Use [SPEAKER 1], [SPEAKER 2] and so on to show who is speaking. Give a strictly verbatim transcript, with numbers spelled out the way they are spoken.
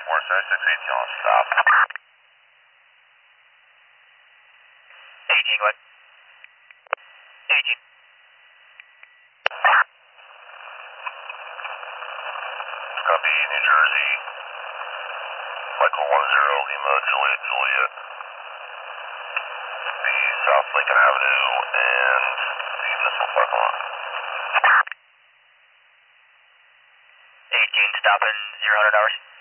[SPEAKER 1] four seven six eight, y'all stop.
[SPEAKER 2] eighteen, go ahead. eighteen.
[SPEAKER 1] It's gonna be New Jersey, Michael one zero, Lima, Juliet, Juliet. The South Lincoln Avenue and the missile parking lot.
[SPEAKER 2] eighteen, stopping zero hundred hours.